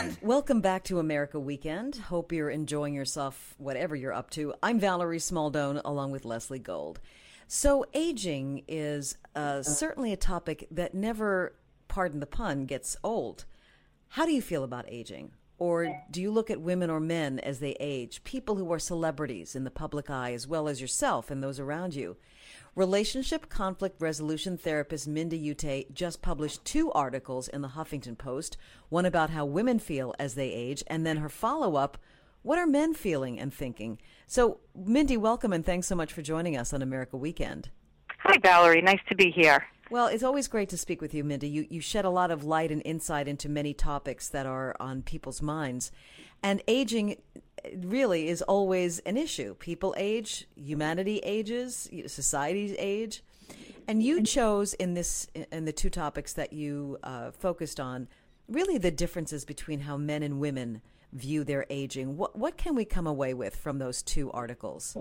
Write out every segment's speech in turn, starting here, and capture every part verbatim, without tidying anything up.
Weekend. Welcome back to America Weekend. Hope you're enjoying yourself, whatever you're up to. I'm Valerie Smaldone, along with Leslie Gold. So aging is uh, certainly a topic that never, pardon the pun, gets old. How do you feel about aging? Or do you look at women or men as they age, people who are celebrities in the public eye, as well as yourself and those around you? Relationship conflict resolution therapist Mindy Ute just published two articles in the Huffington Post, one about how women feel as they age, and then her follow-up, what are men feeling and thinking? So, Mindy, welcome, and thanks so much for joining us on America Weekend. Hi, Valerie. Nice to be here. Well, it's always great to speak with you, Mindy. You, you shed a lot of light and insight into many topics that are on people's minds. And aging really is always an issue. People age, humanity ages, societies age. And you chose in this, in the two topics that you uh, focused on, really the differences between how men and women view their aging. What, what can we come away with from those two articles?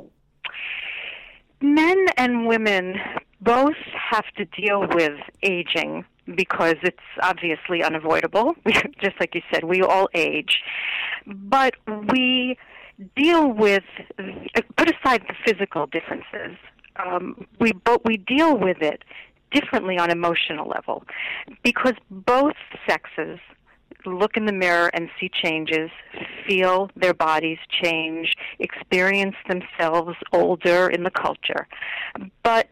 Men and women both have to deal with aging because it's obviously unavoidable. Just like you said, we all age. But we deal with, put aside the physical differences, um, we, both, we deal with it differently on emotional level because both sexes look in the mirror and see changes, feel their bodies change, experience themselves older in the culture. But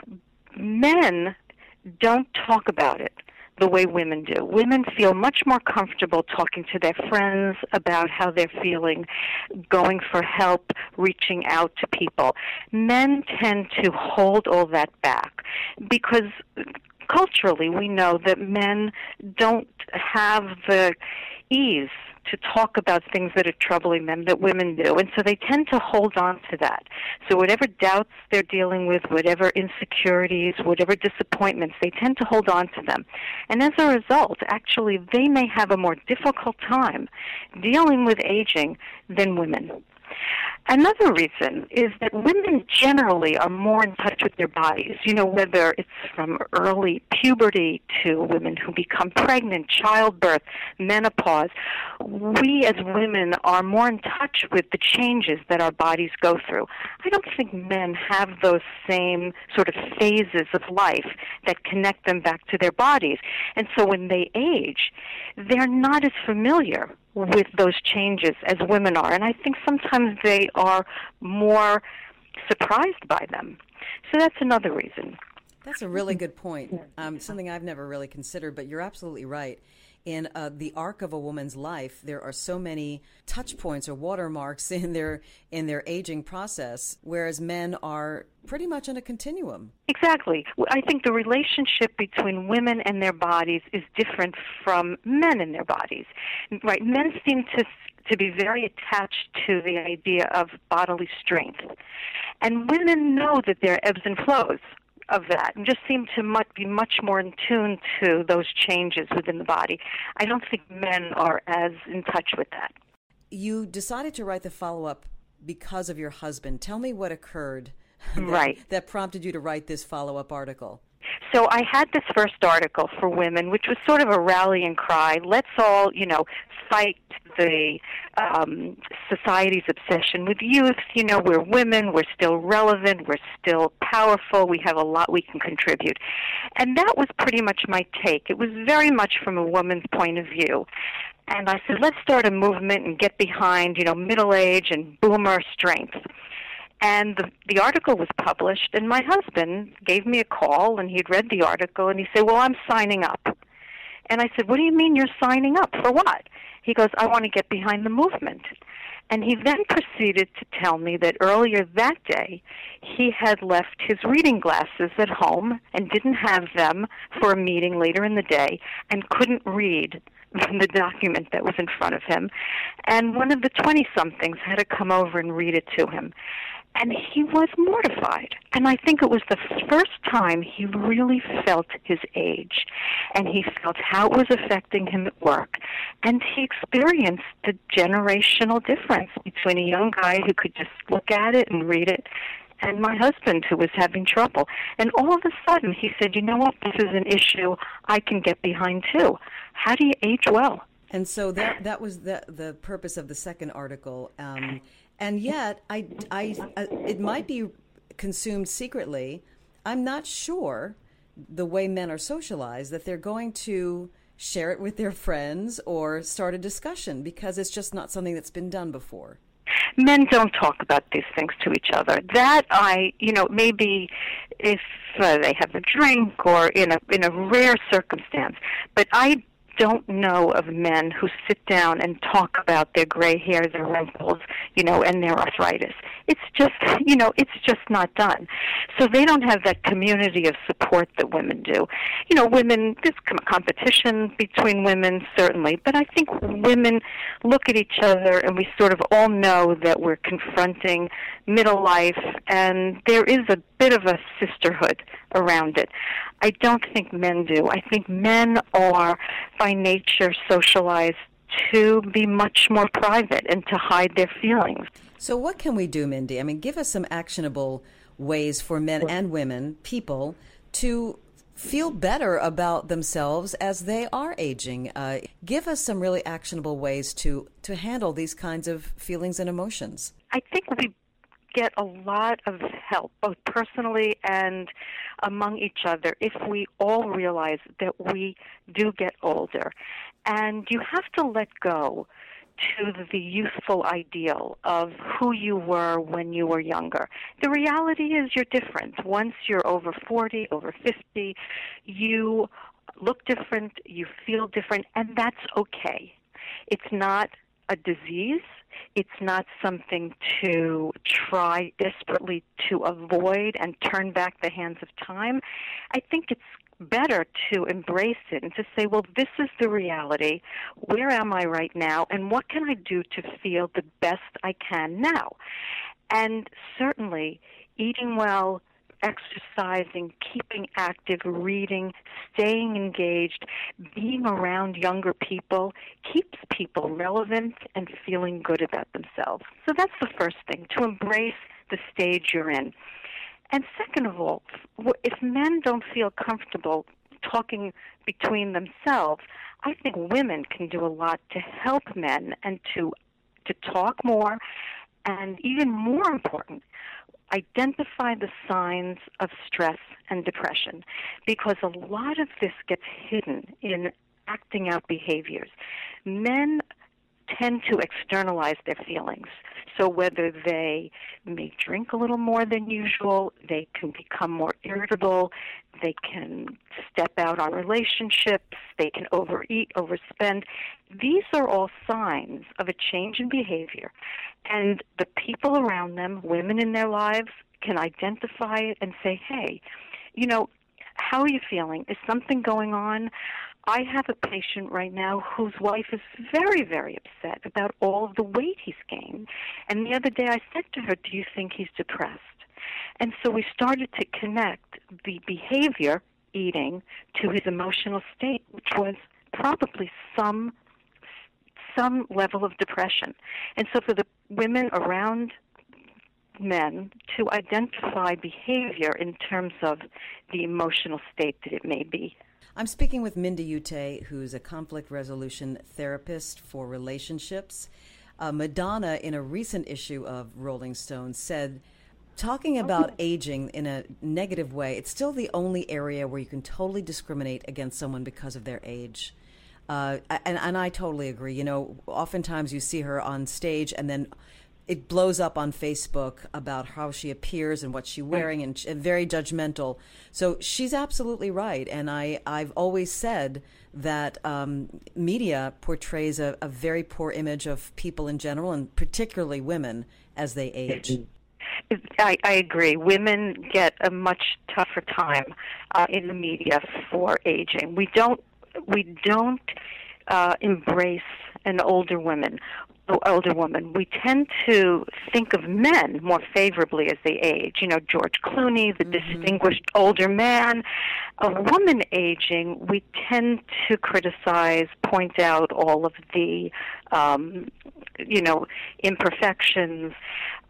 men don't talk about it the way women do. Women feel much more comfortable talking to their friends about how they're feeling, going for help, reaching out to people. Men tend to hold all that back because culturally we know that men don't have the ease to talk about things that are troubling them that women do, and so they tend to hold on to that. So whatever doubts they're dealing with, whatever insecurities, whatever disappointments, they tend to hold on to them. And as a result, actually, they may have a more difficult time dealing with aging than women. Another reason is that women generally are more in touch with their bodies, you know, whether it's from early puberty to women who become pregnant, childbirth, menopause. We as women are more in touch with the changes that our bodies go through. I don't think men have those same sort of phases of life that connect them back to their bodies. And so when they age, they're not as familiar with those changes as women are. And I think sometimes they are more surprised by them. So that's another reason. That's a really good point. Um, something I've never really considered, but you're absolutely right. In uh, the arc of a woman's life, there are so many touch points or watermarks in their in their aging process, whereas men are pretty much in a continuum. Exactly. I think the relationship between women and their bodies is different from men and their bodies. Right? Men seem to to be very attached to the idea of bodily strength, and women know that there are ebbs and flows of that and just seem to much, be much more in tune to those changes within the body. I don't think men are as in touch with that. You decided to write the follow-up because of your husband. Tell me what occurred that, right. that prompted you to write this follow-up article. So I had this first article for women, which was sort of a rallying cry. Let's all, you know, fight the um, society's obsession with youth. You know, we're women, we're still relevant, we're still powerful, we have a lot we can contribute. And that was pretty much my take. It was very much from a woman's point of view. And I said, let's start a movement and get behind, you know, middle age and boomer strength. And the, the article was published, and my husband gave me a call, and he'd read the article, and he said, well, I'm signing up. And I said, what do you mean you're signing up? For what? He goes, I want to get behind the movement. And he then proceeded to tell me that earlier that day, he had left his reading glasses at home and didn't have them for a meeting later in the day and couldn't read the document that was in front of him. And one of the twenty-somethings had to come over and read it to him. And he was mortified. And I think it was the first time he really felt his age. And he felt how it was affecting him at work. And he experienced the generational difference between a young guy who could just look at it and read it and my husband who was having trouble. And all of a sudden he said, you know what, this is an issue I can get behind too. How do you age well? And so that that was the the purpose of the second article. Um, and yet, I, I, uh, it might be consumed secretly. I'm not sure the way men are socialized that they're going to share it with their friends or start a discussion because it's just not something that's been done before. Men don't talk about these things to each other. That I, you know, maybe if uh, they have a drink or in a in a rare circumstance, but I don't know of men who sit down and talk about their gray hair, their wrinkles, you know, and their arthritis. It's just, you know, it's just not done. So they don't have that community of support that women do. You know, women, there's competition between women, certainly, but I think women look at each other and we sort of all know that we're confronting middle life, and there is a bit of a sisterhood around it. I don't think men do. I think men are, by nature, socialized to be much more private and to hide their feelings. So what can we do, Mindy? I mean, give us some actionable ways for men and women, people, to feel better about themselves as they are aging. Uh, give us some really actionable ways to, to handle these kinds of feelings and emotions. I think we get a lot of help, both personally and among each other, if we all realize that we do get older. And you have to let go to the youthful ideal of who you were when you were younger. The reality is you're different. Once you're over forty, over fifty, you look different, you feel different, and that's okay. It's not a disease. It's not something to try desperately to avoid and turn back the hands of time. I think it's better to embrace it and to say, well, this is the reality. Where am I right now? And what can I do to feel the best I can now? And certainly, eating well, exercising, keeping active, reading, staying engaged, being around younger people keeps people relevant and feeling good about themselves. So that's the first thing, to embrace the stage you're in. And second of all, if men don't feel comfortable talking between themselves, I think women can do a lot to help men and to to talk more, and even more important, identify the signs of stress and depression, because a lot of this gets hidden in acting out behaviors. Men tend to externalize their feelings. So whether they may drink a little more than usual, they can become more irritable, they can step out on relationships, they can overeat, overspend. These are all signs of a change in behavior. And the people around them, women in their lives, can identify it and say, hey, you know, how are you feeling? Is something going on? I have a patient right now whose wife is very, very upset about all of the weight he's gained. And the other day I said to her, do you think he's depressed? And so we started to connect the behavior, eating, to his emotional state, which was probably some some level of depression. And so for the women around men to identify behavior in terms of the emotional state that it may be. I'm speaking with Mindy Ute, who's a conflict resolution therapist for relationships. Uh, Madonna, in a recent issue of Rolling Stone, said, talking about aging in a negative way, it's still the only area where you can totally discriminate against someone because of their age. Uh, and, and I totally agree. You know, oftentimes you see her on stage and then it blows up on Facebook about how she appears and what she's wearing, and, and very judgmental. So she's absolutely right. And I, I've always said that um, media portrays a, a very poor image of people in general, and particularly women as they age. I, I agree. Women get a much tougher time uh, in the media for aging. We don't we don't uh, embrace an older woman. older woman. We tend to think of men more favorably as they age. You know, George Clooney, the mm-hmm. distinguished older man. A woman aging, we tend to criticize, point out all of the, um, you know, imperfections.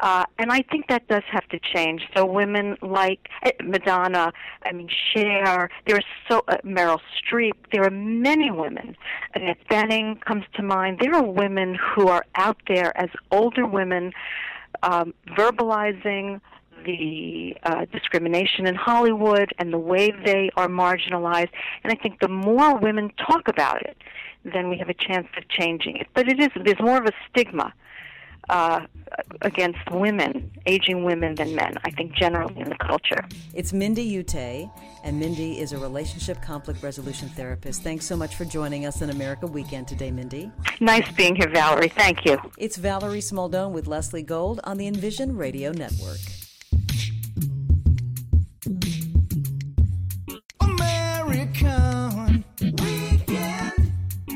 Uh, and I think that does have to change. So women like Madonna, I mean, Cher, there are so, uh, Meryl Streep, there are many women. Annette Bening comes to mind. There are women who are out there as older women um, verbalizing the uh, discrimination in Hollywood and the way they are marginalized. And I think the more women talk about it, then we have a chance of changing it. But it is, there's more of a stigma Uh, against women, aging women, than men, I think, generally in the culture. It's Mindy Ute, and Mindy is a relationship conflict resolution therapist. Thanks so much for joining us on America Weekend today, Mindy. Nice being here, Valerie. Thank you. It's Valerie Smaldone with Leslie Gold on the Envision Radio Network. American Weekend.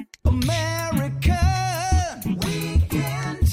American Weekend.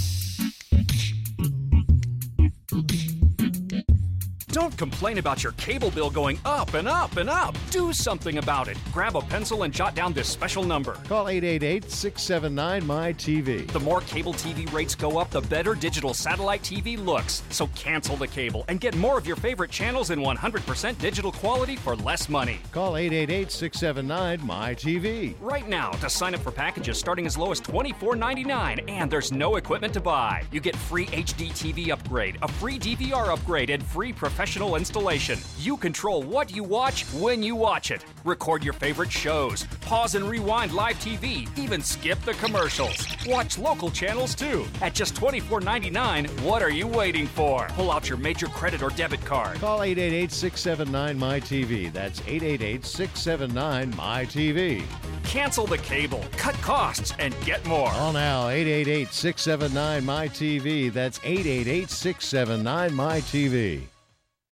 Don't complain about your cable bill going up and up and up. Do something about it. Grab a pencil and jot down this special number. Call eight eight eight, six seven nine, M Y T V. The more cable T V rates go up, the better digital satellite T V looks. So cancel the cable and get more of your favorite channels in one hundred percent digital quality for less money. Call eight eight eight, six seven nine, M Y T V. Right now, to sign up for packages starting as low as twenty-four ninety-nine, and there's no equipment to buy. You get free H D T V upgrade, a free D V R upgrade, and free professional installation. You control what you watch when you watch it. Record your favorite shows, pause and rewind live T V, even skip the commercials. Watch local channels too. At just twenty-four ninety-nine, what are you waiting for? Pull out your major credit or debit card. Call eight eight eight, six seven nine, M Y T V. That's eight eight eight, six seven nine, M Y T V. Cancel the cable, cut costs, and get more. Call now, eight eight eight, six seven nine, M Y T V. That's eight eight eight, six seven nine, M Y T V.